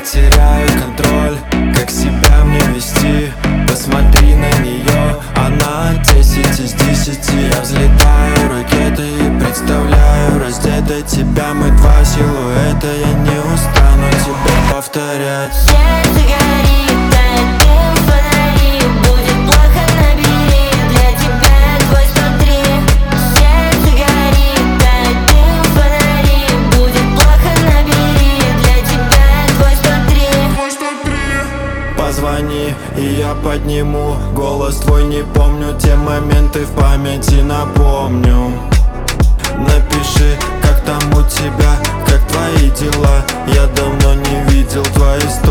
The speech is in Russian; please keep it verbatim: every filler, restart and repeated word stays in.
теряю контроль, как себя мне вести. Посмотри на нее, она десять из десяти. Я взлетаю ракетой и представляю раздетой тебя. Мы два силуэта, я не устану тебе повторять. Сердце горит, тает дым фонари. Будет плохо, набери, для тебя я твой сто три. Сердце горит, тает дым фонари. Будет плохо, набери, для тебя я твой сто три. Позвони, и я подниму голос твой, не помню те моменты, в памяти напомню. Напиши, как там у тебя, как твои дела. Я давно не видел твои